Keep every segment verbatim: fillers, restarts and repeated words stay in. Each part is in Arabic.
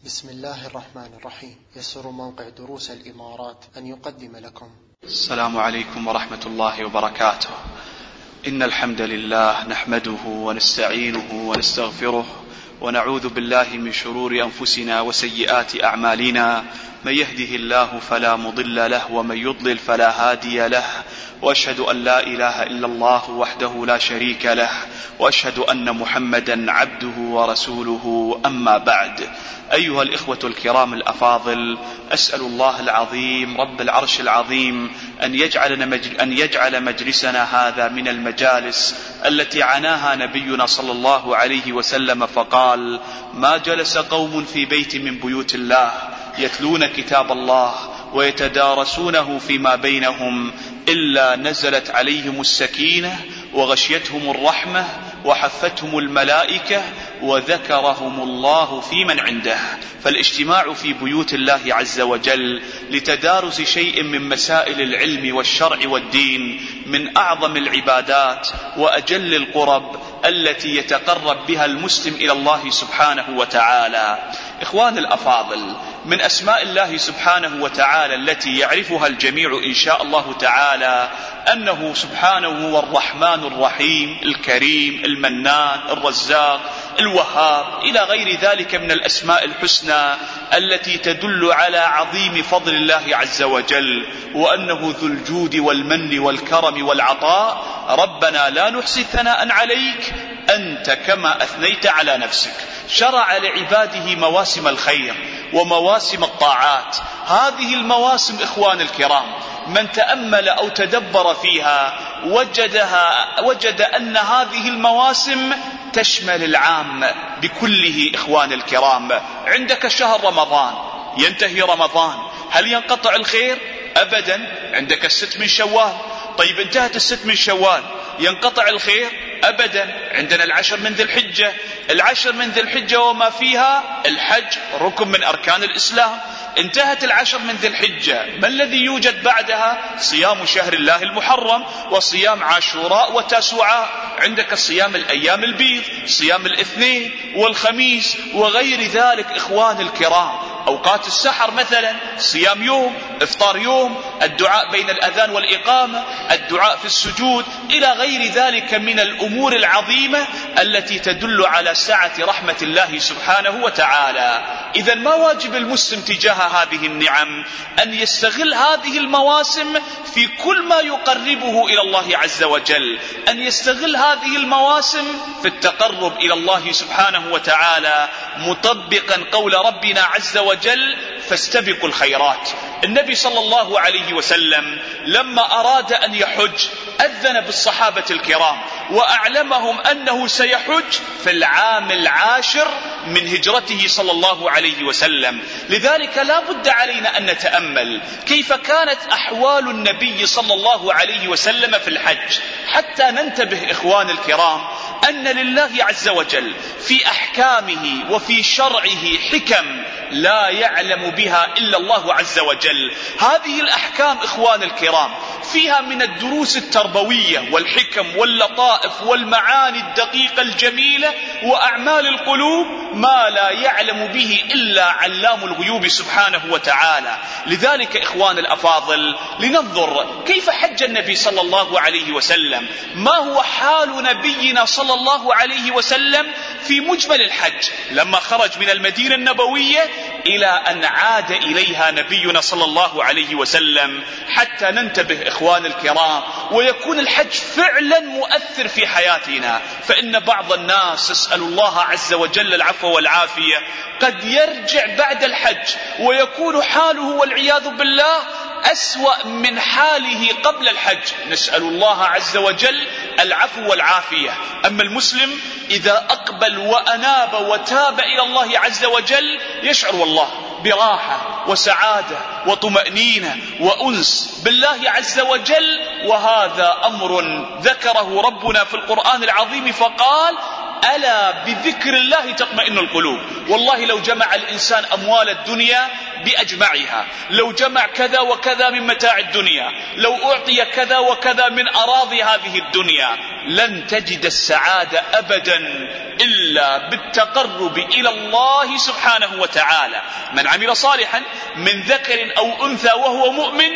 بسم الله الرحمن الرحيم. يسر موقع دروس الإمارات أن يقدم لكم. السلام عليكم ورحمة الله وبركاته. إن الحمد لله نحمده ونستعينه ونستغفره ونعوذ بالله من شرور أنفسنا وسيئات أعمالنا. من يهده الله فلا مضل له ومن يضلل فلا هادي له، وأشهد أن لا إله إلا الله وحده لا شريك له، وأشهد أن محمدا عبده ورسوله. أما بعد، أيها الإخوة الكرام الأفاضل، أسأل الله العظيم رب العرش العظيم أن يجعل, مجل أن يجعل مجلسنا هذا من المجالس التي عناها نبينا صلى الله عليه وسلم فقال: ما جلس قوم في بيت من بيوت الله يتلون كتاب الله ويتدارسونه فيما بينهم إلا نزلت عليهم السكينة وغشيتهم الرحمة وحفتهم الملائكة وذكرهم الله في من عنده. فالاجتماع في بيوت الله عز وجل لتدارس شيء من مسائل العلم والشرع والدين من أعظم العبادات وأجل القرب التي يتقرب بها المسلم إلى الله سبحانه وتعالى. إخوان الأفاضل، من أسماء الله سبحانه وتعالى التي يعرفها الجميع إن شاء الله تعالى أنه سبحانه هو الرحمن الرحيم الكريم المنان الرزاق الوهاب إلى غير ذلك من الأسماء الحسنى التي تدل على عظيم فضل الله عز وجل، وأنه ذو الجود والمن والكرم والعطاء. ربنا لا نحصي ثناء عليك أنت كما أثنيت على نفسك. شرع لعباده مواسم الخير ومواسم الطاعات. هذه المواسم إخوان الكرام من تأمل أو تدبر فيها وجدها وجد أن هذه المواسم تشمل العام بكله. إخوان الكرام، عندك شهر رمضان، ينتهي رمضان، هل ينقطع الخير؟ أبدا. عندك الست من شوال، طيب انتهت الست من شوال ينقطع الخير؟ أبدا. عندنا العشر من ذي الحجة، العشر من ذي الحجة وما فيها الحج ركن من أركان الإسلام. انتهت العشر من ذي الحجة، ما الذي يوجد بعدها؟ صيام شهر الله المحرم وصيام عاشوراء وتاسوعاء. عندك الصيام الأيام البيض، صيام الاثنين والخميس وغير ذلك. إخوان الكرام، أوقات السحر مثلا صيام يوم، إفطار يوم، الدعاء بين الأذان والإقامة، الدعاء في السجود، إلى غير ذلك من الأمور العظيمة التي تدل على سعة رحمة الله سبحانه وتعالى. إذا ما واجب المسلم تجاه هذه النعم؟ أن يستغل هذه المواسم في كل ما يقربه إلى الله عز وجل، أن يستغل هذه المواسم في التقرب إلى الله سبحانه وتعالى مطبقا قول ربنا عز وجل: فاستبقوا الخيرات. النبي صلى الله عليه وسلم لما أراد أن يحج أذن بالصحابة الكرام وأعلمهم أنه سيحج في العام العاشر من هجرته صلى الله عليه وسلم. لذلك لا بد علينا أن نتأمل كيف كانت أحوال النبي صلى الله عليه وسلم في الحج، حتى ننتبه إخوان الكرام أن لله عز وجل في أحكامه وفي شرعه حكم لا يعلم بها إلا الله عز وجل. هذه الأحكام إخوان الكرام فيها من الدروس التربوية والحكم واللطائف والمعاني الدقيقة الجميلة وأعمال القلوب ما لا يعلم به إلا علام الغيوب سبحانه وتعالى. لذلك إخوان الأفاضل، لننظر كيف حج النبي صلى الله عليه وسلم، ما هو حال نبينا صلى الله عليه وسلم في مجمل الحج لما خرج من المدينة النبوية إلى أن عاد إليها نبينا صلى الله عليه وسلم، حتى ننتبه إخوان الكرام ويكون الحج فعلا مؤثر في حياتنا. فإن بعض الناس، اسأل الله عز وجل العفو والعافية، قد يرجع بعد الحج ويكون حاله والعياذ بالله أسوأ من حاله قبل الحج. نسأل الله عز وجل العفو والعافية. أما المسلم إذا أقبل وأناب وتاب إلى الله عز وجل يشعر والله براحة وسعادة وطمأنينة وأنس بالله عز وجل. وهذا أمر ذكره ربنا في القرآن العظيم فقال: ألا بذكر الله تطمئن القلوب. والله لو جمع الإنسان أموال الدنيا بأجمعها، لو جمع كذا وكذا من متاع الدنيا، لو أعطي كذا وكذا من أراضي هذه الدنيا، لن تجد السعادة أبدا إلا بالتقرب إلى الله سبحانه وتعالى. من عمل صالحا من ذكر أو أنثى وهو مؤمن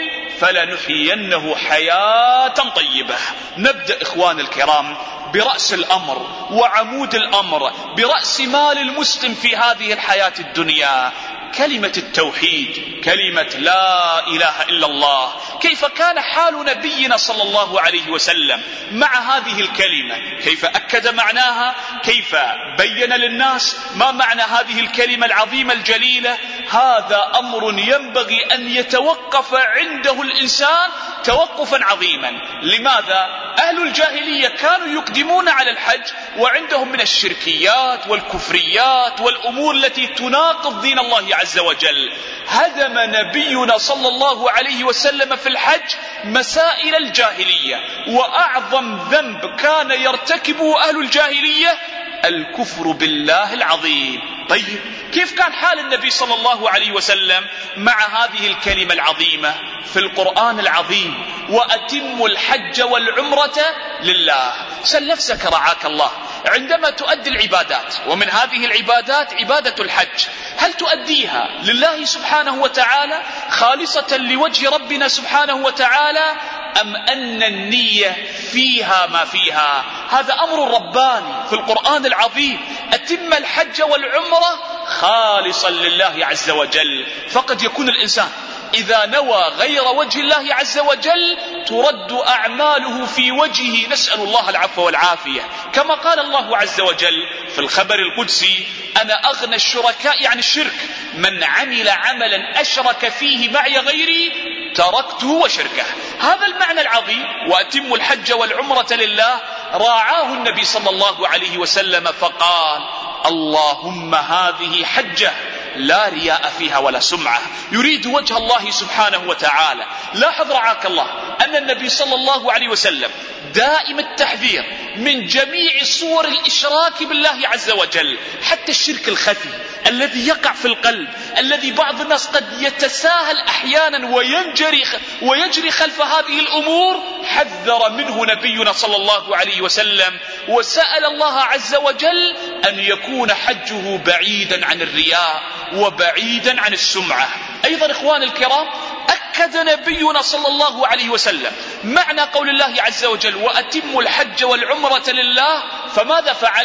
فلنحيينه حياة طيبة. نبدأ إخوان الكرام برأس الأمر وعمود الأمر، برأس مال المسلم في هذه الحياة الدنيا، كلمة التوحيد، كلمة لا إله إلا الله. كيف كان حال نبينا صلى الله عليه وسلم مع هذه الكلمة، كيف أكد معناها، كيف بين للناس ما معنى هذه الكلمة العظيمة الجليلة. هذا أمر ينبغي أن يتوقف عنده الإنسان توقفا عظيما. لماذا؟ أهل الجاهلية كانوا يقدمون على الحج وعندهم من الشركيات والكفريات والأمور التي تناقض دين الله عز وجل. هدم نبينا صلى الله عليه وسلم في الحج مسائل الجاهلية، وأعظم ذنب كان يرتكبه أهل الجاهلية الكفر بالله العظيم. طيب كيف كان حال النبي صلى الله عليه وسلم مع هذه الكلمة العظيمة في القرآن العظيم؟ وأتموا الحج والعمرة لله. سل نفسك رعاك الله، عندما تؤدي العبادات، ومن هذه العبادات عبادة الحج، هل تؤديها لله سبحانه وتعالى خالصة لوجه ربنا سبحانه وتعالى، أم أن النية فيها ما فيها؟ هذا أمر رباني في القرآن العظيم. أتم الحج والعمرة خالصا لله عز وجل. فقد يكون الإنسان إذا نوى غير وجه الله عز وجل ترد أعماله في وجهه، نسأل الله العفو والعافية. كما قال الله عز وجل في الخبر القدسي: أنا أغنى الشركاء عن الشرك، من عمل عملا أشرك فيه معي غيري تركته وشركه. هذا المعنى العظيم، وأتم الحج والعمرة لله، راعاه النبي صلى الله عليه وسلم فقال: اللهم هذه حجة لا رياء فيها ولا سمعة، يريد وجه الله سبحانه وتعالى. لاحظ رعاك الله أن النبي صلى الله عليه وسلم دائم التحذير من جميع صور الإشراك بالله عز وجل، حتى الشرك الخفي الذي يقع في القلب، الذي بعض الناس قد يتساهل أحيانا وينجري ويجري خلف هذه الأمور، حذر منه نبينا صلى الله عليه وسلم، وسأل الله عز وجل أن يكون حجه بعيدا عن الرياء وبعيدا عن السمعة. أيضا إخوان الكرام، أكد نبينا صلى الله عليه وسلم معنى قول الله عز وجل: وأتموا الحج والعمرة لله. فماذا فعل؟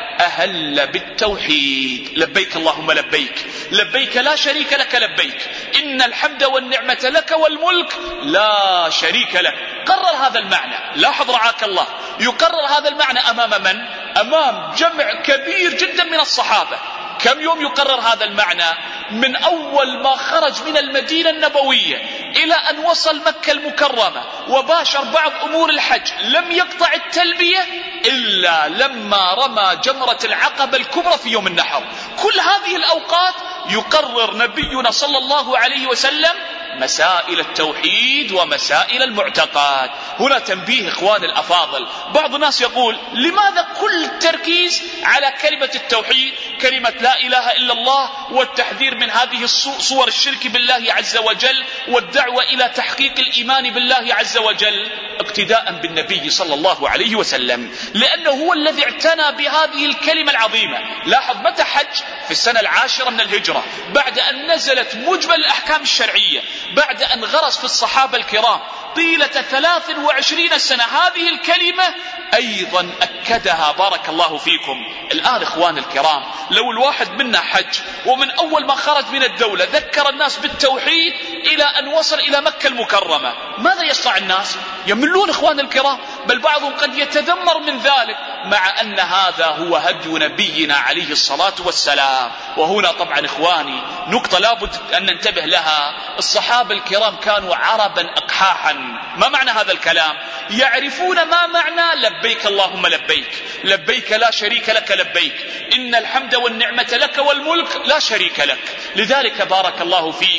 أهل بالتوحيد. لبيك اللهم لبيك، لبيك لا شريك لك لبيك، إن الحمد والنعمة لك والملك لا شريك لك. قرر هذا المعنى. لاحظ رعاك الله، يقرر هذا المعنى أمام من؟ أمام جمع كبير جدا من الصحابة. كم يوم يقرر هذا المعنى؟ من أول ما خرج من المدينة النبوية إلى أن وصل مكة المكرمة وباشر بعض أمور الحج، لم يقطع التلبية إلا لما رمى جمرة العقبة الكبرى في يوم النحر. كل هذه الأوقات يقرر نبينا صلى الله عليه وسلم مسائل التوحيد ومسائل المعتقد. هنا تنبيه إخوان الأفاضل، بعض الناس يقول: لماذا كل التركيز على كلمة التوحيد، كلمة لا إله إلا الله، والتحذير من هذه صور الشرك بالله عز وجل، والدعوة إلى تحقيق الإيمان بالله عز وجل؟ اقتداء بالنبي صلى الله عليه وسلم، لأنه هو الذي اعتنى بهذه الكلمة العظيمة. لاحظ متى حج؟ في السنة العاشرة من الهجرة، بعد أن نزلت مجمل الأحكام الشرعية، بعد أن غرس في الصحابة الكرام طيلة ثلاث وعشرين سنة هذه الكلمة، أيضا أكدها بارك الله فيكم. الآن إخوان الكرام، لو الواحد منا حج ومن أول ما خرج من الدولة ذكر الناس بالتوحيد إلى أن وصل إلى مكة المكرمة، ماذا يصنع الناس؟ يملون إخوان الكرام، بل بعضهم قد يتذمر من ذلك، مع أن هذا هو هدي نبينا عليه الصلاة والسلام. وهنا طبعا إخواني نقطة لابد أن ننتبه لها. الصحابة الكرام كانوا عربا أقحاحا. ما معنى هذا الكلام؟ يعرفون ما معنى لبيك اللهم لبيك، لبيك لا شريك لك لبيك، إن الحمد والنعمة لك والملك لا شريك لك. لذلك بارك الله فيك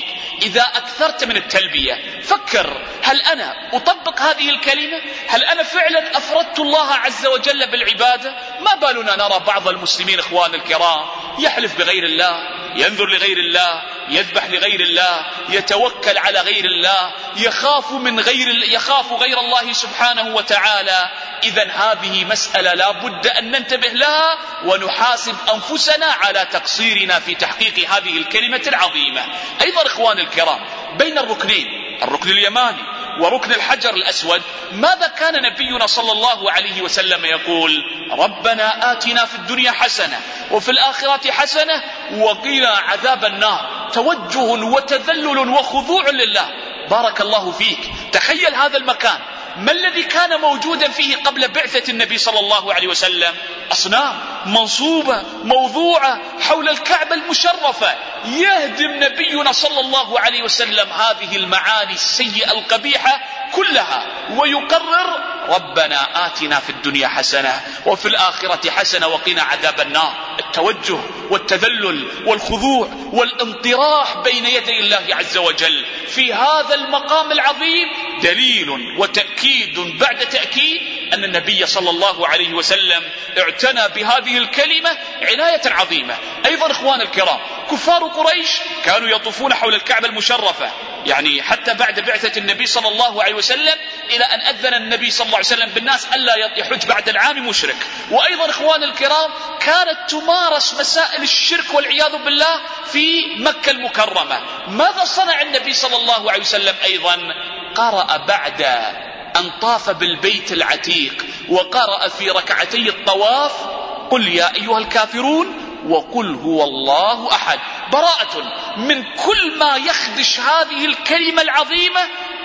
إذا أكثرت من التلبية فكر، هل أنا أطبق هذه الكلمة؟ هل أنا فعلا أفردت الله عز وجل بالعبادة؟ ما بالنا نرى بعض المسلمين إخوان الكرام يحلف بغير الله، ينذر لغير الله، يذبح لغير الله، يتوكل على غير الله، يخاف من غير يخاف غير الله سبحانه وتعالى. إذن هذه مسألة لا بد أن ننتبه لها ونحاسب أنفسنا على تقصيرنا في تحقيق هذه الكلمة العظيمة. أيضا إخوان الكرام بين الركنين، الركن اليماني وركن الحجر الأسود، ماذا كان نبينا صلى الله عليه وسلم يقول؟ ربنا آتنا في الدنيا حسنة وفي الآخرة حسنة وقنا عذاب النار. توجه وتذلل وخضوع لله. بارك الله فيك. تخيل هذا المكان، ما الذي كان موجودا فيه قبل بعثة النبي صلى الله عليه وسلم؟ أصنام منصوبة موضوعة حول الكعبة المشرفة. يهدم نبينا صلى الله عليه وسلم هذه المعاني السيئة القبيحة كلها ويقرر ربنا آتنا في الدنيا حسنة وفي الآخرة حسنة وقنا عذاب النار. التوجه والتذلل والخضوع والانطراح بين يدي الله عز وجل في هذا المقام العظيم دليل وتأكيد بعد تأكيد أن النبي صلى الله عليه وسلم اعتنى بهذه الكلمة عناية عظيمة. أيضا إخوان الكرام كفار قريش كانوا يطوفون حول الكعبة المشرفة، يعني حتى بعد بعثة النبي صلى الله عليه وسلم إلى أن أذن النبي صلى الله عليه وسلم بالناس ألا يحج بعد العام مشرك. وأيضا إخوان الكرام كانت تمارس مسائل الشرك والعياذ بالله في مكة المكرمة. ماذا صنع النبي صلى الله عليه وسلم؟ أيضا قرأ بعد أن طاف بالبيت العتيق وقرأ في ركعتي الطواف قل يا أيها الكافرون وقل هو الله أحد، براءة من كل ما يخدش هذه الكلمة العظيمة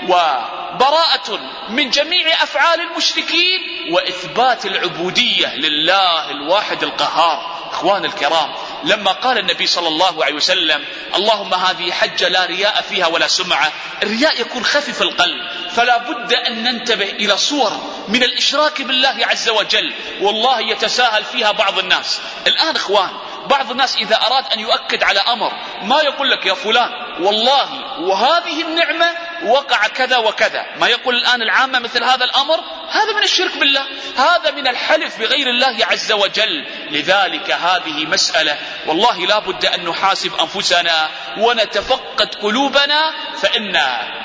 وبراءة من جميع أفعال المشركين وإثبات العبودية لله الواحد القهار. إخوان الكرام لما قال النبي صلى الله عليه وسلم اللهم هذه حجة لا رياء فيها ولا سمعة، الرياء يكون خفيف القلب، فلا بد أن ننتبه إلى صور من الإشراك بالله عز وجل والله يتساهل فيها بعض الناس. الآن إخوان بعض الناس إذا أراد أن يؤكد على أمر ما يقول لك يا فلان والله وهذه النعمة وقع كذا وكذا، ما يقول الآن العامة مثل هذا الأمر، هذا من الشرك بالله، هذا من الحلف بغير الله عز وجل. لذلك هذه مسألة والله لا بد أن نحاسب أنفسنا ونتفقد قلوبنا، فإن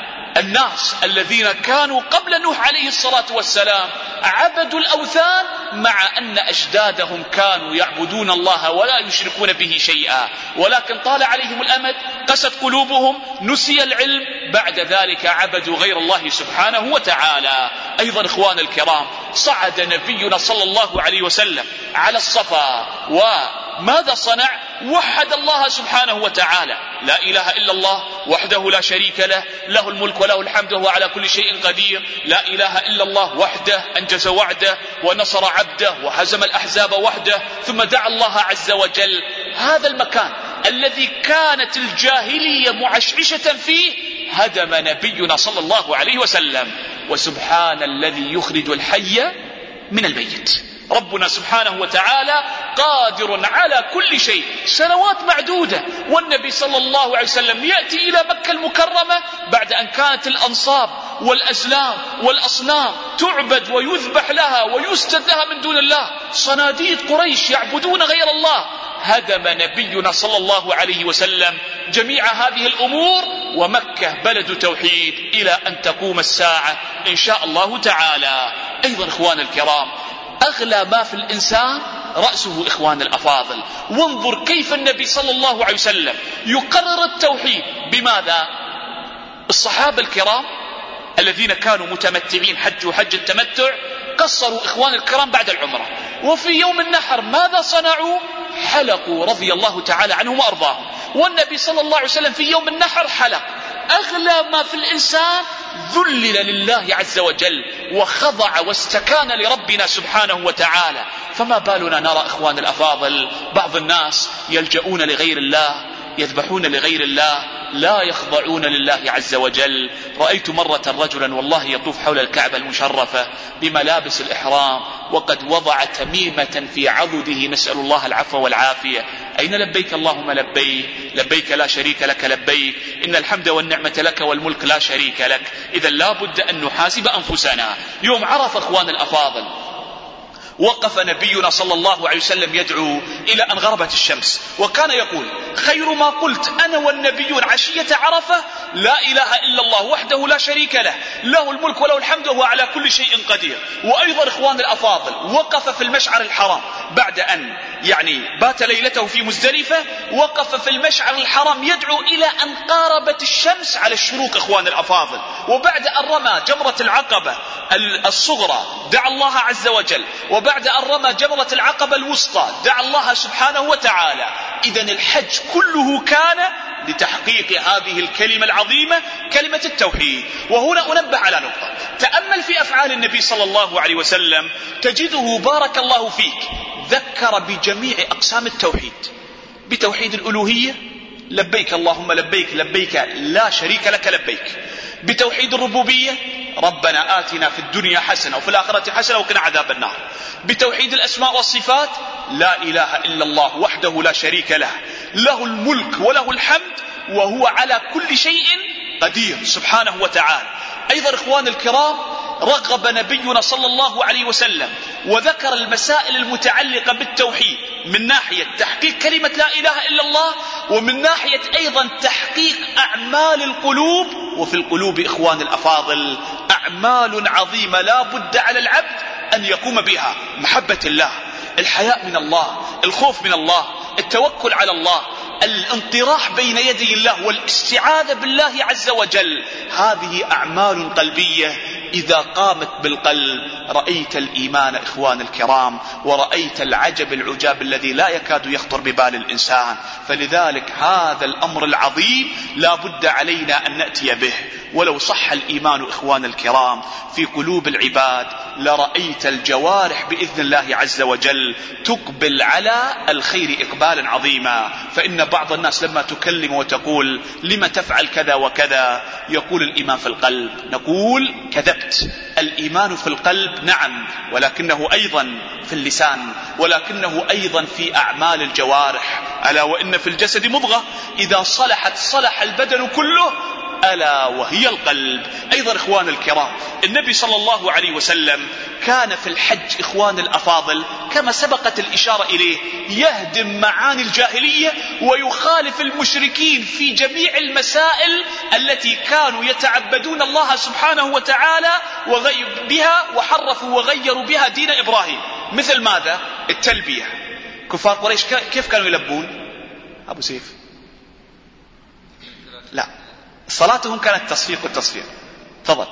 الناس الذين كانوا قبل نوح عليه الصلاة والسلام عبدوا الأوثان مع أن أجدادهم كانوا يعبدون الله ولا يشركون به شيئا، ولكن طال عليهم الأمد، قست قلوبهم، نسي العلم، بعد ذلك عبدوا غير الله سبحانه وتعالى. أيضا إخوان الكرام صعد نبينا صلى الله عليه وسلم على الصفا وماذا صنع؟ وحد الله سبحانه وتعالى، لا إله إلا الله وحده لا شريك له، له الملك وله الحمد وهو على كل شيء قدير، لا إله إلا الله وحده أنجز وعده ونصر عبده وهزم الأحزاب وحده. ثم دعا الله عز وجل. هذا المكان الذي كانت الجاهلية معشعشة فيه هدم نبينا صلى الله عليه وسلم. وسبحان الذي يخرج الحي من الميت، ربنا سبحانه وتعالى قادر على كل شيء. سنوات معدودة والنبي صلى الله عليه وسلم يأتي إلى مكة المكرمة بعد أن كانت الأنصاب والأزلام والأصنام تعبد ويذبح لها ويسجد لها من دون الله، صناديد قريش يعبدون غير الله. هدم نبينا صلى الله عليه وسلم جميع هذه الأمور، ومكة بلد توحيد إلى أن تقوم الساعة إن شاء الله تعالى. أيضا إخوان الكرام أغلى ما في الإنسان رأسه إخوان الأفاضل. وانظر كيف النبي صلى الله عليه وسلم يقرر التوحيد. بماذا؟ الصحابة الكرام الذين كانوا متمتعين حجوا حج التمتع قصروا إخوان الكرام بعد العمرة، وفي يوم النحر ماذا صنعوا؟ حلقوا رضي الله تعالى عنهم وأرضاهم، والنبي صلى الله عليه وسلم في يوم النحر حلق. أغلى ما في الإنسان ذلل لله عز وجل وخضع واستكان لربنا سبحانه وتعالى. فما بالنا نرى إخوان الأفاضل بعض الناس يلجؤون لغير الله، يذبحون لغير الله، لا يخضعون لله عز وجل. رأيت مرة رجلا والله يطوف حول الكعبة المشرفة بملابس الإحرام وقد وضع تميمة في عضده، نسأل الله العفو والعافية. أين لبيك اللهم لبيك، لبيك لا شريك لك لبيك، إن الحمد والنعمة لك والملك لا شريك لك. إذا لا بد أن نحاسب أنفسنا. يوم عرف أخوان الأفاضل وقف نبينا صلى الله عليه وسلم يدعو إلى أن غربت الشمس، وكان يقول: خير ما قلت أنا والنبيون عشية عرفة لا إله إلا الله وحده لا شريك له، له الملك وله الحمد وهو على كل شيء قدير. وأيضا إخوان الأفاضل وقف في المشعر الحرام بعد أن يعني بات ليلته في مزدلفة، وقف في المشعر الحرام يدعو إلى أن قاربت الشمس على الشروق إخوان الأفاضل. وبعد أن رمى جمرة العقبة الصغرى دعا الله عز وجل، وبعد أن رمى جمرة العقبة الوسطى دعا الله سبحانه وتعالى. إذن الحج كله كان لتحقيق هذه الكلمة العظيمة، كلمة التوحيد. وهنا أنبه على نقطة، تأمل في أفعال النبي صلى الله عليه وسلم تجده بارك الله فيك ذكر بجميع أقسام التوحيد، بتوحيد الألوهية لبيك اللهم لبيك لبيك لا شريك لك لبيك، بتوحيد الربوبية ربنا آتنا في الدنيا حسنة وفي الآخرة حسنة وقنا عذاب النار، بتوحيد الأسماء والصفات لا إله إلا الله وحده لا شريك له، له الملك وله الحمد وهو على كل شيء قدير سبحانه وتعالى. أيضا إخوان الكرام رغب نبينا صلى الله عليه وسلم وذكر المسائل المتعلقة بالتوحيد من ناحية تحقيق كلمة لا إله إلا الله، ومن ناحية أيضا تحقيق أعمال القلوب. وفي القلوب إخوان الأفاضل أعمال عظيمة لا بد على العبد أن يقوم بها: محبة الله، الحياء من الله، الخوف من الله، التوكل على الله، الانطراح بين يدي الله والاستعاذة بالله عز وجل. هذه أعمال قلبية إذا قامت بالقلب رأيت الإيمان إخوان الكرام، ورأيت العجب العجاب الذي لا يكاد يخطر ببال الإنسان. فلذلك هذا الأمر العظيم لا بد علينا أن نأتي به. ولو صح الإيمان إخوان الكرام في قلوب العباد لرأيت الجوارح بإذن الله عز وجل تقبل على الخير إقبالا عظيما. فإن بعض الناس لما تكلم وتقول لما تفعل كذا وكذا يقول الإيمان في القلب، نقول كذبت، الإيمان في القلب نعم، ولكنه أيضا في اللسان، ولكنه أيضا في أعمال الجوارح. ألا وإن في الجسد مضغة إذا صلحت صلح البدن كله ألا وهي القلب. أيضا إخوان الكرام النبي صلى الله عليه وسلم كان في الحج إخوان الأفاضل كما سبقت الإشارة إليه يهدم معاني الجاهلية ويخالف المشركين في جميع المسائل التي كانوا يتعبدون الله سبحانه وتعالى بها وحرفوا وغيروا بها دين إبراهيم. مثل ماذا؟ التلبية. كفار قريش كيف كانوا يلبون؟ أبو سيف لا، صلاتهم كانت تصفيق والتصفيق. تفضل.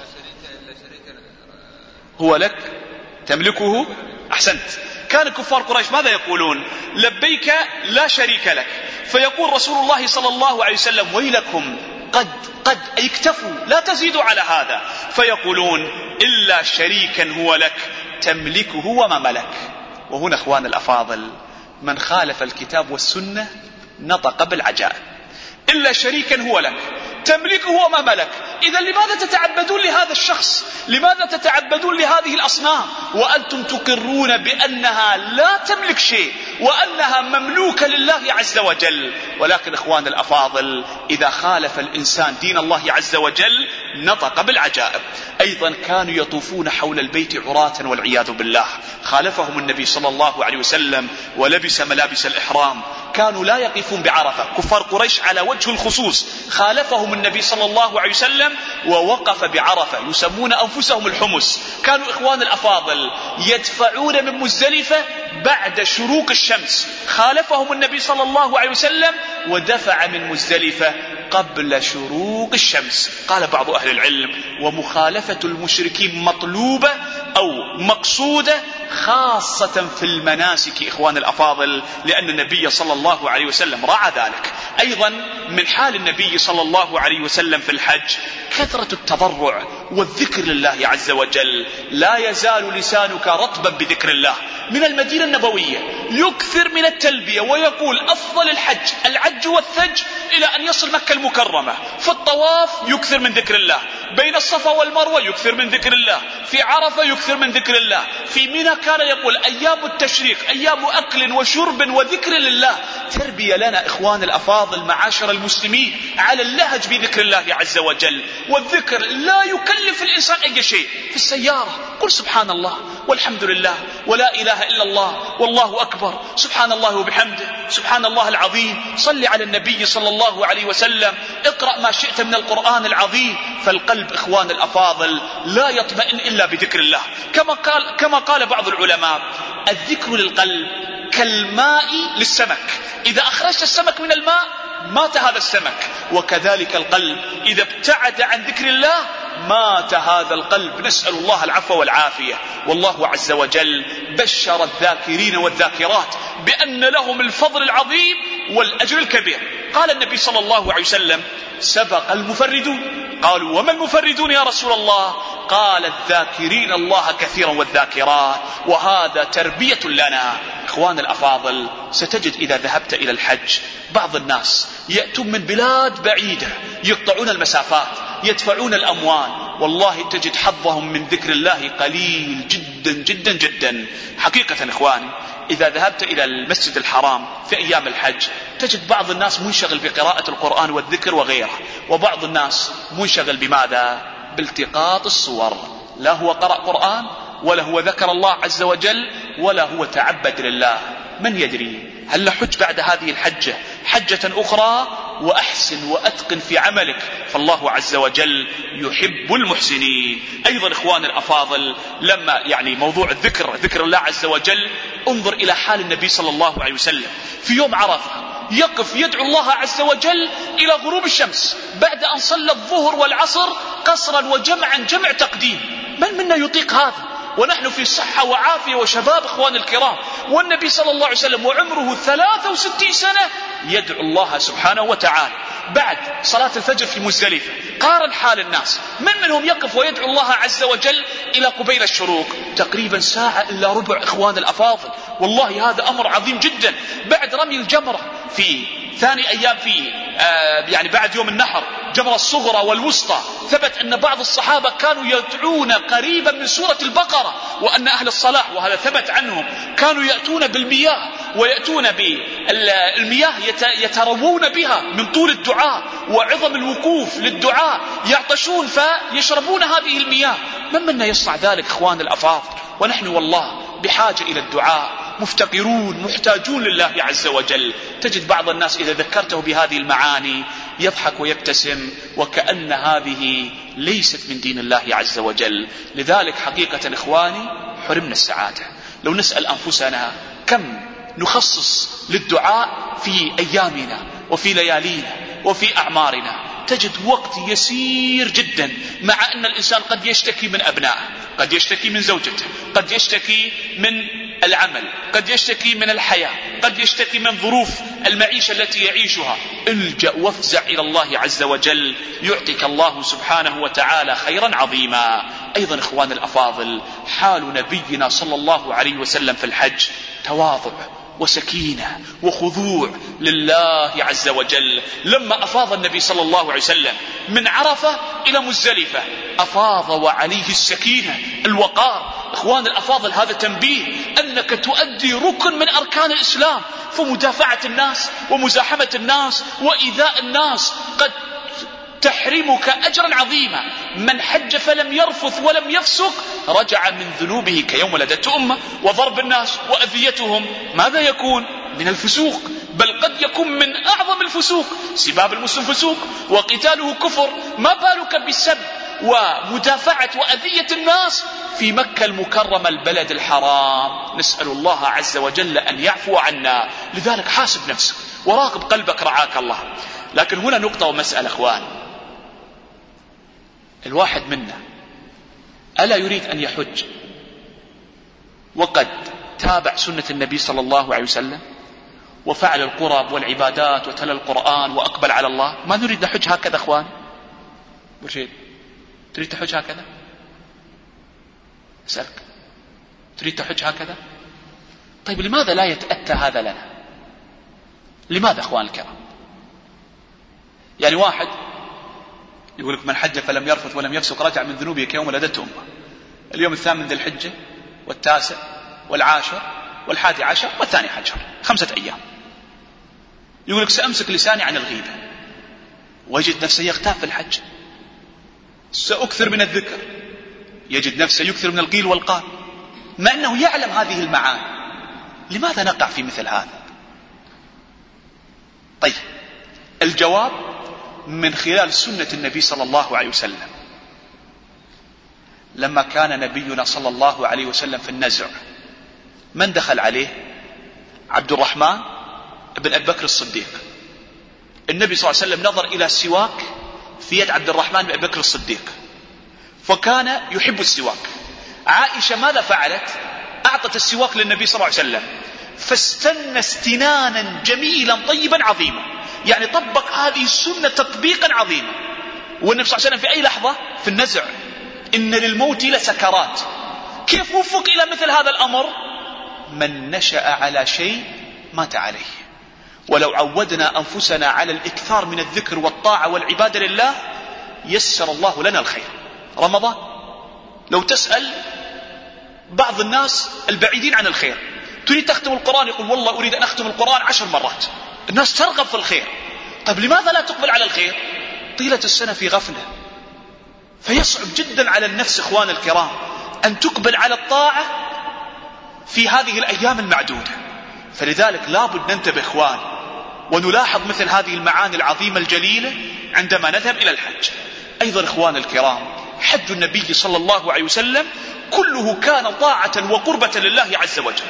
هو لك تملكه. أحسنت. كان كفار قريش ماذا يقولون؟ لبيك لا شريك لك. فيقول رسول الله صلى الله عليه وسلم ويلكم قد قد أي اكتفوا لا تزيدوا على هذا. فيقولون إلا شريكا هو لك تملكه وما ملك. وهنا أخوان الأفاضل من خالف الكتاب والسنة نطق بالعجائب. إلا شريكا هو لك تملكه وما ملك. إذا لماذا تتعبدون لهذا الشخص؟ لماذا تتعبدون لهذه الأصنام وأنتم تقرون بأنها لا تملك شيء وأنها مملوكة لله عز وجل؟ ولكن إخوان الأفاضل إذا خالف الإنسان دين الله عز وجل نطق بالعجائب. أيضا كانوا يطوفون حول البيت عراة والعياذ بالله. خالفهم النبي صلى الله عليه وسلم ولبس ملابس الإحرام. كانوا لا يقفون بعرفة. كفار قريش على وجه الخصوص خالفهم النبي صلى الله عليه وسلم ووقف بعرفة. يسمون أنفسهم الحمس. كانوا إخوان الأفاضل يدفعون من مزدلفة بعد شروق الشمس. خالفهم النبي صلى الله عليه وسلم ودفع من مزدلفة قبل شروق الشمس. قال بعض أهل العلم ومخالفة المشركين مطلوبة أو مقصودة خاصة في المناسك إخوان الأفاضل، لأن النبي صلى الله عليه وسلم رعى ذلك. أيضا من حال النبي صلى الله عليه وسلم في الحج كثرة التضرع والذكر لله عز وجل. لا يزال لسانك رطبا بذكر الله. من المدينة النبوية يكثر من التلبية ويقول أفضل الحج العج والثج إلى أن يصل مكة المكرمة. في الطواف يكثر من ذكر الله، بين الصفا والمروة يكثر من ذكر الله، في عرفة يكثر من ذكر الله، في منى كان يقول أيام التشريق أيام أكل وشرب وذكر لله. تربية لنا إخوان الأفاضل معاشر المسلمين على اللهج بذكر الله عز وجل. والذكر لا يكلف الإنسان أي شيء. في السيارة قل سبحان الله والحمد لله ولا إله إلا الله والله أكبر، سبحان الله وبحمده، سبحان الله العظيم. صل على النبي صلى الله عليه وسلم، اقرأ ما شئت من القرآن العظيم. فالقلب إخوان الأفاضل لا يطمئن إلا بذكر الله. كما قال, كما قال بعض العلماء الذكر للقلب كالماء للسمك، إذا أخرجت السمك من الماء مات هذا السمك. وكذلك القلب إذا ابتعد عن ذكر الله مات هذا القلب. نسأل الله العفو والعافية. والله عز وجل بشر الذاكرين والذاكرات بأن لهم الفضل العظيم والأجر الكبير. قال النبي صلى الله عليه وسلم سبق المفردون. قالوا وما المفردون يا رسول الله؟ قال الذاكرين الله كثيرا والذاكرات. وهذا تربية لنا. إخوان الأفاضل ستجد إذا ذهبت إلى الحج بعض الناس يأتون من بلاد بعيدة يقطعون المسافات يدفعون الأموال، والله تجد حظهم من ذكر الله قليل جدا جدا جدا. حقيقة إخواني إذا ذهبت إلى المسجد الحرام في أيام الحج تجد بعض الناس منشغل بقراءة القرآن والذكر وغيره، وبعض الناس منشغل بماذا؟ بالتقاط الصور. لا هو قرأ قرآن ولا هو ذكر الله عز وجل ولا هو تعبد لله. من يدري هل نحج بعد هذه الحجة حجة أخرى وأحسن وأتقن في عملك، فالله عز وجل يحب المحسنين. أيضا إخوان الأفاضل لما يعني موضوع الذكر ذكر الله عز وجل، انظر إلى حال النبي صلى الله عليه وسلم في يوم عرفة يقف يدعو الله عز وجل إلى غروب الشمس بعد أن صلى الظهر والعصر قصرا وجمعا جمع تقديم. من منا يطيق هذا ونحن في صحة وعافية وشباب إخوان الكرام؟ والنبي صلى الله عليه وسلم وعمره ثلاثة وستين سنة يدعو الله سبحانه وتعالى بعد صلاة الفجر في مزدلفة. قارن حال الناس، من منهم يقف ويدعو الله عز وجل إلى قبيل الشروق تقريبا ساعة إلا ربع إخوان الأفاضل. والله هذا أمر عظيم جدا. بعد رمي الجمرة في ثاني أيام في آه يعني بعد يوم النحر جمرة الصغرى والوسطى، ثبت أن بعض الصحابة كانوا يدعون قريبا من سورة البقرة، وأن أهل الصلاح وهذا ثبت عنهم كانوا يأتون بالمياه ويأتون بالمياه يتروون بها من طول الدعاء وعظم الوقوف للدعاء، يعطشون فيشربون هذه المياه. من منا يصنع ذلك إخوان الأفاضل؟ ونحن والله بحاجة إلى الدعاء، مفتقرون محتاجون لله عز وجل. تجد بعض الناس إذا ذكرته بهذه المعاني يضحك ويبتسم وكأن هذه ليست من دين الله عز وجل. لذلك حقيقة إخواني حرمنا السعادة. لو نسأل أنفسنا كم نخصص للدعاء في أيامنا وفي ليالينا وفي أعمارنا، تجد وقت يسير جدا، مع أن الإنسان قد يشتكي من أبنائه، قد يشتكي من زوجته، قد يشتكي من العمل، قد يشتكي من الحياة، قد يشتكي من ظروف المعيشة التي يعيشها. الجأ وافزع إلى الله عز وجل يعطيك الله سبحانه وتعالى خيرا عظيما. أيضا إخوان الأفاضل حال نبينا صلى الله عليه وسلم في الحج تواضع وسكينة وخضوع لله عز وجل. لما أفاض النبي صلى الله عليه وسلم من عرفة إلى مزدلفة أفاض وعليه السكينة الوقار. إخوان الأفاضل هذا تنبيه أنك تؤدي ركن من أركان الإسلام، فمدافعة الناس ومزاحمة الناس وإيذاء الناس قد تحرمك أجرا عظيما. من حج فلم يرفث ولم يفسق رجع من ذنوبه كيوم ولدته أمه. وضرب الناس وأذيتهم ماذا يكون؟ من الفسوق، بل قد يكون من أعظم الفسوق. سباب المسلم فسوق وقتاله كفر، ما بالك بالسب ومدافعة وأذية الناس في مكة المكرمة البلد الحرام. نسأل الله عز وجل أن يعفو عنا. لذلك حاسب نفسك وراقب قلبك رعاك الله. لكن هنا نقطة ومسألة إخوان، الواحد منا ألا يريد أن يحج وقد تابع سنة النبي صلى الله عليه وسلم وفعل القرب والعبادات وتلا القرآن وأقبل على الله، ما نريد نحج هكذا أخوان؟ برشيد تريد تحج هكذا؟ أسألك، تريد تحج هكذا؟ طيب لماذا لا يتأتى هذا لنا؟ لماذا أخوان الكرام؟ يعني واحد يقول لك من حج فلم يرفث ولم يفسق رجع من ذنوبه كيوم ولدته أمه. اليوم الثامن ذي الحجة والتاسع والعاشر والحادي عشر والثاني عشر، خمسة أيام. يقول لك سأمسك لساني عن الغيبة، ويجد نفسه يغتاب في الحج. سأكثر من الذكر، يجد نفسه يكثر من القيل والقال، مع أنه يعلم هذه المعاني. لماذا نقع في مثل هذا؟ طيب الجواب من خلال سنة النبي صلى الله عليه وسلم. لما كان نبينا صلى الله عليه وسلم في النزع، من دخل عليه؟ عبد الرحمن بن أبي بكر الصديق. النبي صلى الله عليه وسلم نظر إلى السواك في يد عبد الرحمن بن أبي بكر الصديق، فكان يحب السواك. عائشة ماذا فعلت؟ أعطت السواك للنبي صلى الله عليه وسلم، فاستنى استنانا جميلا طيبا عظيما، يعني طبق هذه السنة تطبيقا عظيما. والنبي صلى الله عليه وسلم في أي لحظة؟ في النزع، إن للموت لسكرات. كيف وفق إلى مثل هذا الأمر؟ من نشأ على شيء مات عليه. ولو عودنا أنفسنا على الإكثار من الذكر والطاعة والعبادة لله يسر الله لنا الخير. رمضان لو تسأل بعض الناس البعيدين عن الخير، تريد تختم القرآن، يقول والله أريد أن أختم القرآن عشر مرات. الناس ترغب في الخير، طيب لماذا لا تقبل على الخير؟ طيلة السنة في غفلة، فيصعب جدا على النفس إخوان الكرام أن تقبل على الطاعة في هذه الأيام المعدودة. فلذلك لابد ننتبه إخوان ونلاحظ مثل هذه المعاني العظيمة الجليلة عندما نذهب إلى الحج. أيضا إخوان الكرام، حج النبي صلى الله عليه وسلم كله كان طاعة وقربة لله عز وجل،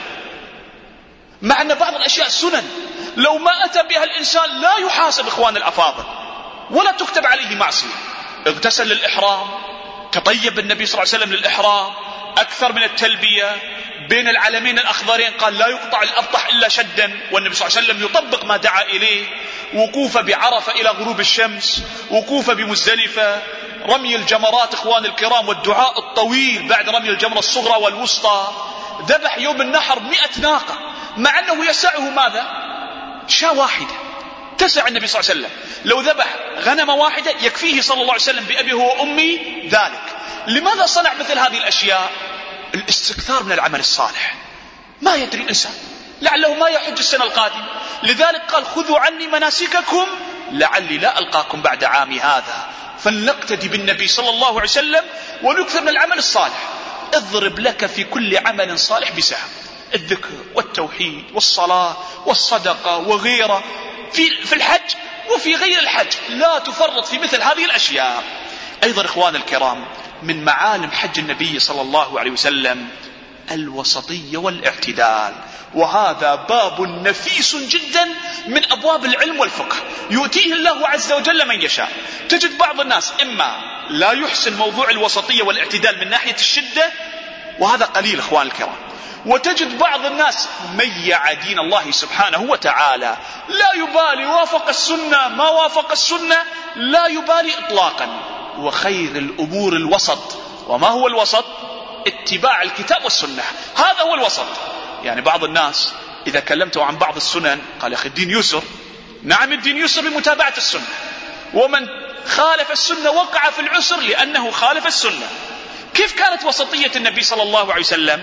مع أن بعض الأشياء سنن لو ما أتى بها الإنسان لا يحاسب إخوان الأفاضل ولا تكتب عليه معصية. اغتسل للإحرام، تطيب النبي صلى الله عليه وسلم للإحرام، أكثر من التلبية بين العلمين الأخضرين، قال لا يقطع الأبطح إلا شدا، والنبي صلى الله عليه وسلم يطبق ما دعا إليه. وقوف بعرفة إلى غروب الشمس، وقوف بمزدلفة، رمي الجمرات إخوان الكرام والدعاء الطويل بعد رمي الجمرة الصغرى والوسطى. ذبح يوم النحر مئة ناقة، مع أنه يسعه ماذا؟ شاة واحدة تسع النبي صلى الله عليه وسلم. لو ذبح غنمة واحدة يكفيه صلى الله عليه وسلم بأبي هو وأمي ذلك. لماذا صنع مثل هذه الأشياء؟ الاستكثار من العمل الصالح. ما يدري الإنسان لعله ما يحج السنة القادمة، لذلك قال خذوا عني مناسككم لعلي لا ألقاكم بعد عامي هذا. فلنقتدي بالنبي صلى الله عليه وسلم ونكثر من العمل الصالح. اضرب لك في كل عمل صالح بسهم، الذكر والتوحيد والصلاة والصدقة وغيره، في في الحج وفي غير الحج، لا تفرط في مثل هذه الأشياء. أيضا إخوان الكرام، من معالم حج النبي صلى الله عليه وسلم الوسطية والاعتدال، وهذا باب نفيس جدا من أبواب العلم والفقه، يؤتيه الله عز وجل من يشاء. تجد بعض الناس إما لا يحسن موضوع الوسطية والاعتدال من ناحية الشدة، وهذا قليل إخوان الكرام، وتجد بعض الناس ميع دين الله سبحانه وتعالى، لا يبالي وافق السنة ما وافق السنة، لا يبالي إطلاقا. وخير الأمور الوسط. وما هو الوسط؟ اتباع الكتاب والسنة، هذا هو الوسط. يعني بعض الناس إذا كلمته عن بعض السنن قال يا أخي الدين يسر. نعم الدين يسر بمتابعة السنة، ومن خالف السنة وقع في العسر لأنه خالف السنة. كيف كانت وسطية النبي صلى الله عليه وسلم؟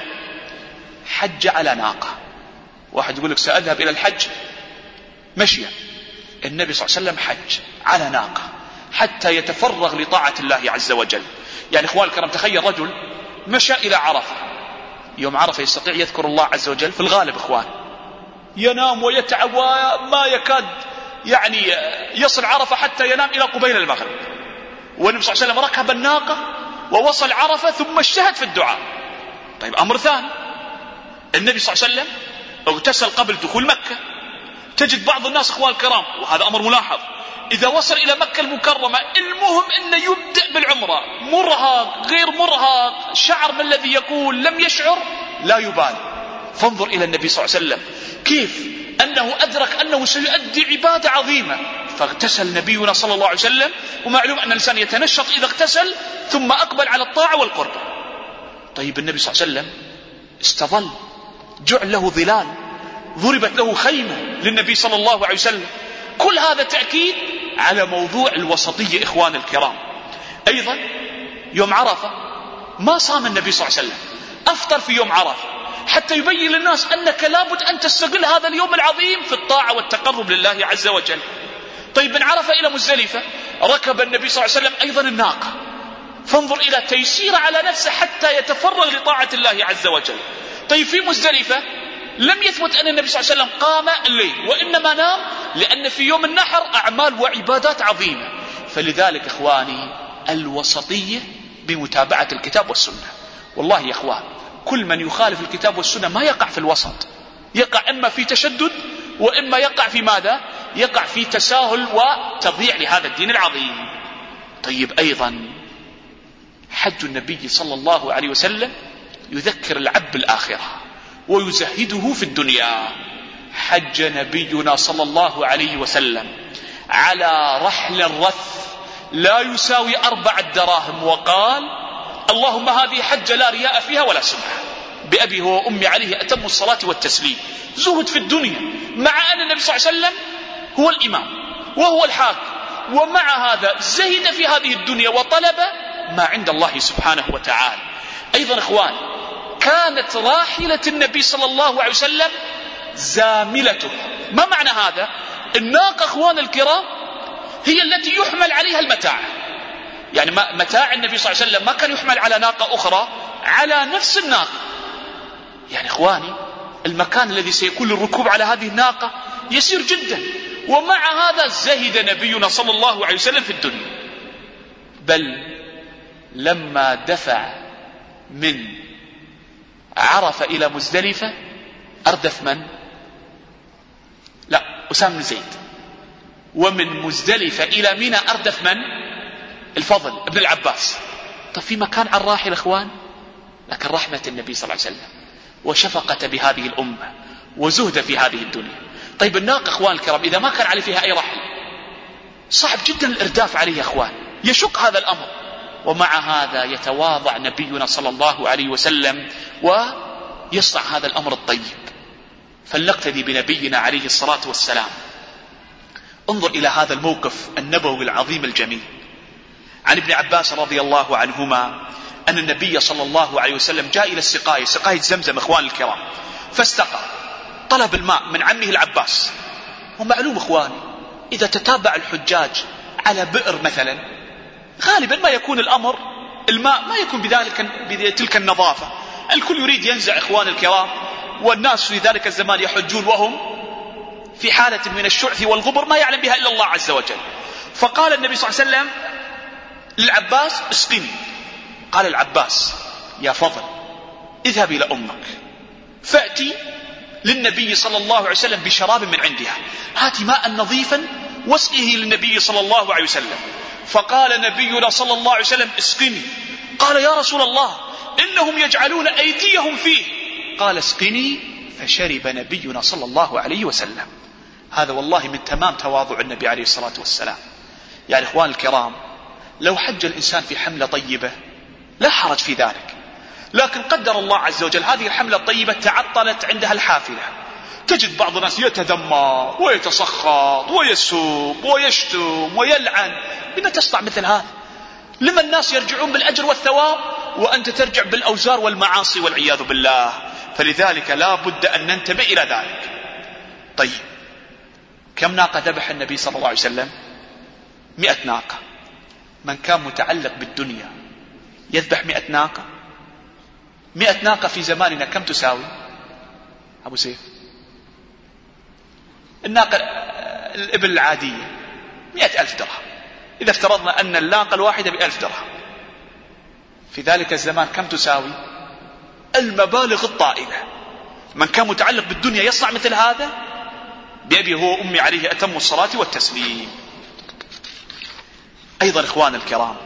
حج على ناقة. واحد يقول لك سأذهب إلى الحج مشيا، النبي صلى الله عليه وسلم حج على ناقة حتى يتفرغ لطاعة الله عز وجل. يعني إخوان الكرام، تخيل رجل مشى إلى عرفة، يوم عرفة يستطيع يذكر الله عز وجل في الغالب إخوان، ينام ويتعب وما يكاد يعني يصل عرفة حتى ينام إلى قبيل المغرب. والنبي صلى الله عليه وسلم ركب الناقة ووصل عرفة ثم اجتهد في الدعاء. طيب أمر ثاني، النبي صلى الله عليه وسلم اغتسل قبل دخول مكة. تجد بعض الناس إخوان الكرام، وهذا أمر ملاحظ، إذا وصل إلى مكة المكرمة المهم أنه يبدأ بالعمرة، مرهق غير مرهق، شعر ما الذي يقول، لم يشعر، لا يبالي. فانظر إلى النبي صلى الله عليه وسلم كيف أنه أدرك أنه سيؤدي عبادة عظيمة، فاغتسل نبينا صلى الله عليه وسلم. ومعلوم أن الإنسان يتنشط إذا اغتسل ثم أقبل على الطاعة والقرب. طيب النبي صلى الله عليه وسلم استظل، جعل له ظلال، ضربت له خيمة للنبي صلى الله عليه وسلم. كل هذا تأكيد على موضوع الوسطية إخوان الكرام. أيضا يوم عرفة ما صام النبي صلى الله عليه وسلم، أفطر في يوم عرفة حتى يبين للناس أنك لابد أن تستغل هذا اليوم العظيم في الطاعة والتقرب لله عز وجل. طيب من عرفة إلى مزدلفة ركب النبي صلى الله عليه وسلم أيضا الناقة، فانظر إلى تيسير على نفسه حتى يتفرغ لطاعة الله عز وجل. طيب في مزدلفة لم يثبت أن النبي صلى الله عليه وسلم قام الليل، وإنما نام، لأن في يوم النحر أعمال وعبادات عظيمة. فلذلك إخواني الوسطية بمتابعة الكتاب والسنة. والله يا إخوان كل من يخالف الكتاب والسنة ما يقع في الوسط، يقع إما في تشدد وإما يقع في ماذا؟ يقع في تساهل وتضييع لهذا الدين العظيم. طيب أيضا حج النبي صلى الله عليه وسلم يذكر العبد بالآخرة ويزهده في الدنيا. حج نبينا صلى الله عليه وسلم على رحل رث لا يساوي أربعة دراهم، وقال اللهم هذه حجة لا رياء فيها ولا سمعة، بأبي هو وأمي عليه أتم الصلاة والتسليم. زهد في الدنيا مع أن النبي صلى الله عليه وسلم هو الإمام وهو الحاكم، ومع هذا زهد في هذه الدنيا وطلب ما عند الله سبحانه وتعالى. أيضا إخوان كانت راحلة النبي صلى الله عليه وسلم زاملته. ما معنى هذا؟ الناقة إخوان الكرام هي التي يحمل عليها المتاع، يعني متاع النبي صلى الله عليه وسلم ما كان يحمل على ناقة أخرى، على نفس الناقة. يعني إخواني المكان الذي سيكون للركوب على هذه الناقة يسير جدا، ومع هذا زهد نبينا صلى الله عليه وسلم في الدنيا. بل لما دفع من عرفة إلى مزدلفة أردف من؟ لا أسامة بن زيد. ومن مزدلفة إلى منى أردف من؟ الفضل ابن العباس. طب في مكان على الراحل إخوان، لكن رحمة النبي صلى الله عليه وسلم وشفقة بهذه الأمة وزهد في هذه الدنيا. طيب الناقة إخوان الكرام إذا ما كان عليه فيها أي رحل صعب جدا الإرداف عليه إخوان، يشق هذا الأمر. ومع هذا يتواضع نبينا صلى الله عليه وسلم ويصنع هذا الأمر الطيب. فلنقتدي بنبينا عليه الصلاة والسلام. انظر إلى هذا الموقف النبوي العظيم الجميل. عن ابن عباس رضي الله عنهما أن النبي صلى الله عليه وسلم جاء إلى السقاية، سقاية زمزم إخوان الكرام، فاستقى، طلب الماء من عمه العباس. ومعلوم إخواني إذا تتابع الحجاج على بئر مثلا غالبا ما يكون الأمر الماء ما يكون بذلك بتلك النظافة، الكل يريد ينزع إخوان الكرام، والناس في ذلك الزمان يحجون وهم في حالة من الشعث والغبر ما يعلم بها إلا الله عز وجل. فقال النبي صلى الله عليه وسلم للعباس اسقني. قال العباس يا فضل اذهب إلى أمك فأتي للنبي صلى الله عليه وسلم بشراب من عندها، هاتي ماء نظيفا واسقه للنبي صلى الله عليه وسلم. فقال نبينا صلى الله عليه وسلم اسقني. قال يا رسول الله إنهم يجعلون أيديهم فيه. قال اسقني، فشرب نبينا صلى الله عليه وسلم. هذا والله من تمام تواضع النبي عليه الصلاة والسلام. يعني إخوان الكرام لو حج الإنسان في حملة طيبة لا حرج في ذلك، لكن قدر الله عز وجل هذه الحملة الطيبة تعطلت عندها الحافلة، تجد بعض الناس يتذمر ويتسخط ويسوب ويشتم ويلعن. لما تصنع مثل هذا؟ لما الناس يرجعون بالأجر والثواب وأنت ترجع بالأوزار والمعاصي والعياذ بالله. فلذلك لا بد أن ننتبه إلى ذلك. طيب كم ناقة ذبح النبي صلى الله عليه وسلم؟ مئة ناقة. من كان متعلق بالدنيا يذبح مئة ناقة. مئة ناقة في زماننا كم تساوي أبو سيف؟ الناقة الإبل العادية مئة ألف درهم، إذا افترضنا أن الناقة الواحدة بألف درهم، في ذلك الزمان كم تساوي؟ المبالغ الطائلة. من كان متعلق بالدنيا يصنع مثل هذا؟ بأبي هو وأمي عليه أتم الصلاة والتسليم. أيضا إخوان الكرام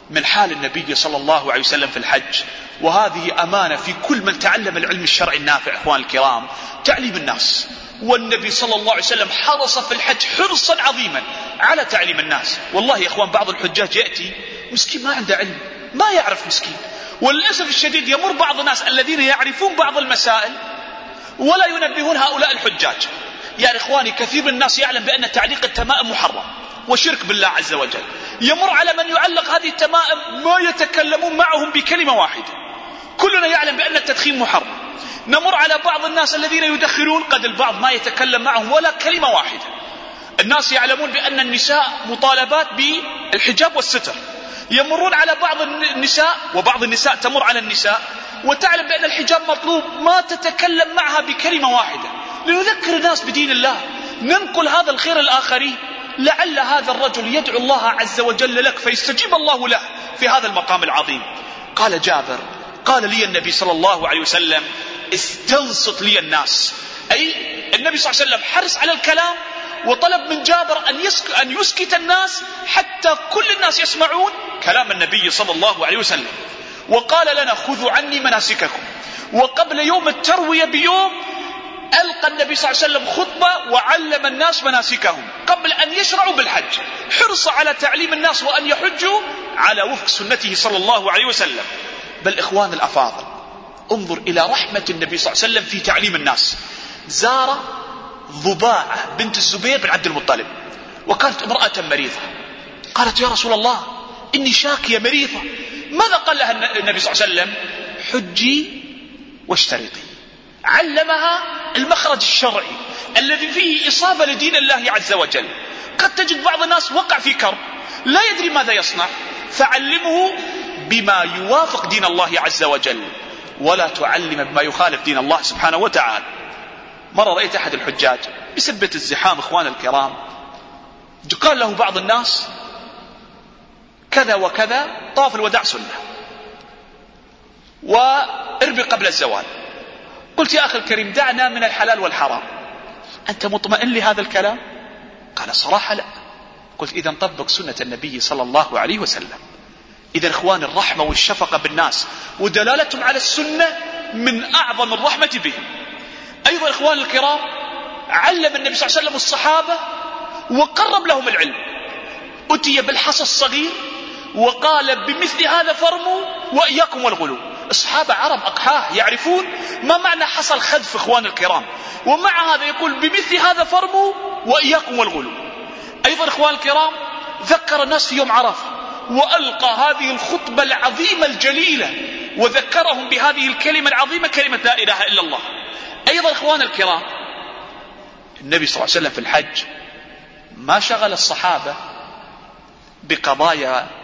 من حال النبي صلى الله عليه وسلم في الحج، وهذه أمانة في كل من تعلم العلم الشرعي النافع إخوان الكرام، تعليم الناس. والنبي صلى الله عليه وسلم حرص في الحج حرصا عظيما على تعليم الناس. والله يا إخوان بعض الحجاج يأتي مسكين ما عنده علم، ما يعرف مسكين، وللأسف الشديد يمر بعض الناس الذين يعرفون بعض المسائل ولا ينبهون هؤلاء الحجاج. يعني إخواني كثير من الناس يعلم بأن تعليق التمائم محرم وشرك بالله عز وجل، يمر على من يعلق هذه التمائم ما يتكلمون معهم بكلمة واحدة. كلنا يعلم بأن التدخين محرم. نمر على بعض الناس الذين يدخنون قد البعض ما يتكلم معهم ولا كلمة واحدة. الناس يعلمون بأن النساء مطالبات بالحجاب والستر، يمرون على بعض النساء وبعض النساء تمر على النساء وتعلم بأن الحجاب مطلوب، ما تتكلم معها بكلمة واحدة. لنذكر الناس بدين الله، ننقل هذا الخير الآخرين، لعل هذا الرجل يدعو الله عز وجل لك فيستجيب الله له في هذا المقام العظيم. قال جابر قال لي النبي صلى الله عليه وسلم استنصت لي الناس، أي النبي صلى الله عليه وسلم حرص على الكلام وطلب من جابر أن يسكت, أن يسكت الناس حتى كل الناس يسمعون كلام النبي صلى الله عليه وسلم. وقال لنا خذوا عني مناسككم. وقبل يوم التروية بيوم ألقى النبي صلى الله عليه وسلم خطبة وعلم الناس مناسكهم قبل أن يشرعوا بالحج، حرص على تعليم الناس وأن يحجوا على وفق سنته صلى الله عليه وسلم. بل إخوان الأفاضل انظر إلى رحمة النبي صلى الله عليه وسلم في تعليم الناس. زار ضباعة بنت الزبير بن عبد المطلب وكانت امرأة مريضة، قالت يا رسول الله إني شاكية مريضة. ماذا قال لها النبي صلى الله عليه وسلم؟ حجي واشترطي. علمها المخرج الشرعي الذي فيه إصابة لدين الله عز وجل. قد تجد بعض الناس وقع في كرب لا يدري ماذا يصنع، فعلمه بما يوافق دين الله عز وجل ولا تعلم بما يخالف دين الله سبحانه وتعالى. مرة رأيت أحد الحجاج بسبة الزحام إخوان الكرام، قال له بعض الناس كذا وكذا طاف الوداع سنة واربي قبل الزوال. قلت يا أخي الكريم دعنا من الحلال والحرام، أنت مطمئن لهذا الكلام؟ قال صراحة لا. قلت إذن طبق سنة النبي صلى الله عليه وسلم. إذن إخوان الرحمة والشفقة بالناس ودلالتهم على السنة من أعظم الرحمة بهم. أيضا إخوان الكرام علم النبي صلى الله عليه وسلم الصحابة وقرب لهم العلم. أتي بالحصى الصغير وقال بمثل هذا فرموا وإياكم والغلو. الصحابة عرب أقحاه يعرفون ما معنى حصى الخذف إخوان الكرام، ومع هذا يقول بمثل هذا فرموا وإياكم والغلو. أيضا إخوان الكرام ذكر الناس في يوم عرفة وألقى هذه الخطبة العظيمة الجليلة وذكرهم بهذه الكلمة العظيمة كلمة لا إله إلا الله. أيضا إخوان الكرام النبي صلى الله عليه وسلم في الحج ما شغل الصحابة بقضايا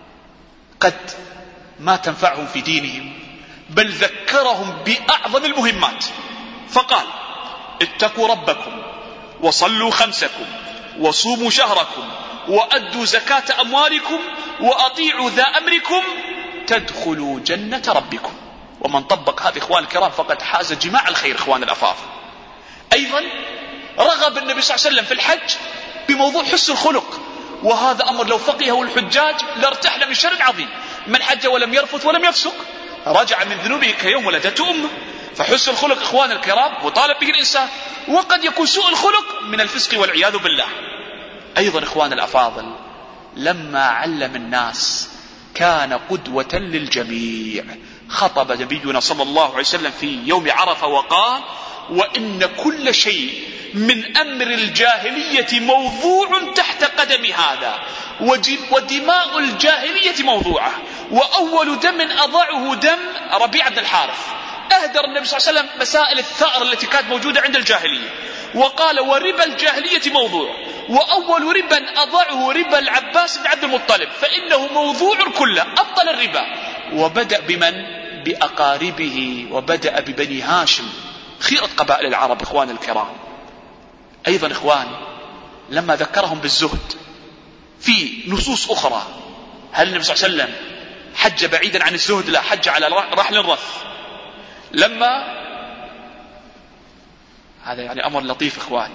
قد ما تنفعهم في دينهم، بل ذكرهم بأعظم المهمات. فقال اتقوا ربكم وصلوا خمسكم وصوموا شهركم وأدوا زكاة أموالكم وأطيعوا ذا أمركم تدخلوا جنة ربكم. ومن طبق هذه إخوان الكرام فقد حاز جماع الخير إخوان الأفاضل. أيضا رغب النبي صلى الله عليه وسلم في الحج بموضوع حسن الخلق، وهذا أمر لو فقهه الحجاج لارتحل من شر عظيم. من حج ولم يرفث ولم يفسق رجع من ذنوبه كيوم ولدته أمه. فحسن الخلق إخوان الكرام مطالب به الإنسان، وقد يكون سوء الخلق من الفسق والعياذ بالله. أيضا إخوان الأفاضل لما علم الناس كان قدوة للجميع. خطب نبينا صلى الله عليه وسلم في يوم عرفة وقال وإن كل شيء من أمر الجاهلية موضوع تحت قدم هذا، ودماء الجاهلية موضوعة، وأول دم أضعه دم ربيع بن الحارث. أهدر النبي صلى الله عليه وسلم مسائل الثأر التي كانت موجودة عند الجاهلية، وقال وربا الجاهلية موضوع، وأول ربا أضعه ربا العباس بن عبد المطلب فإنه موضوع كله، أبطل الربا. وبدأ بمن؟ بأقاربه، وبدأ ببني هاشم خيرة قبائل العرب إخوان الكرام. أيضا إخوان لما ذكرهم بالزهد في نصوص أخرى، هل النبي صلى الله عليه وسلم حج بعيدا عن الزهد؟ لا، حج على رحل الرث. لما هذا يعني أمر لطيف إخواني،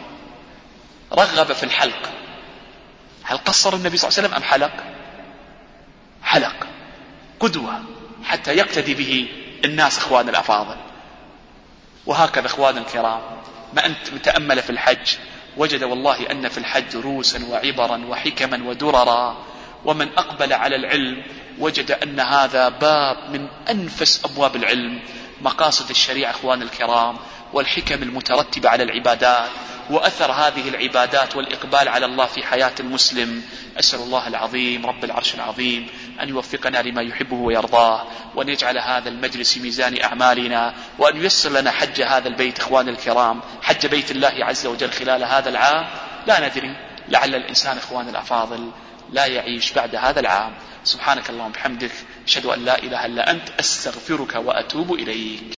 رغب في الحلق. هل قصر النبي صلى الله عليه وسلم أم حلق؟ حلق، قدوة حتى يقتدي به الناس إخوان الأفاضل. وهكذا إخوان الكرام، ما أنت متأمل في الحج وجد والله أن في الحج دروسا وعبرا وحكما ودررا، ومن أقبل على العلم وجد أن هذا باب من أنفس أبواب العلم، مقاصد الشريعة إخوان الكرام والحكم المترتبة على العبادات وأثر هذه العبادات والإقبال على الله في حياة المسلم. أسأل الله العظيم رب العرش العظيم أن يوفقنا لما يحبه ويرضاه، وأن يجعل هذا المجلس ميزان أعمالنا، وأن ييسر لنا حج هذا البيت إخوان الكرام، حج بيت الله عز وجل خلال هذا العام. لا ندري، لعل الإنسان إخوان الأفاضل لا يعيش بعد هذا العام. سبحانك اللهم وبحمدك، أشهد أن لا إله إلا أنت، أستغفرك وأتوب إليك.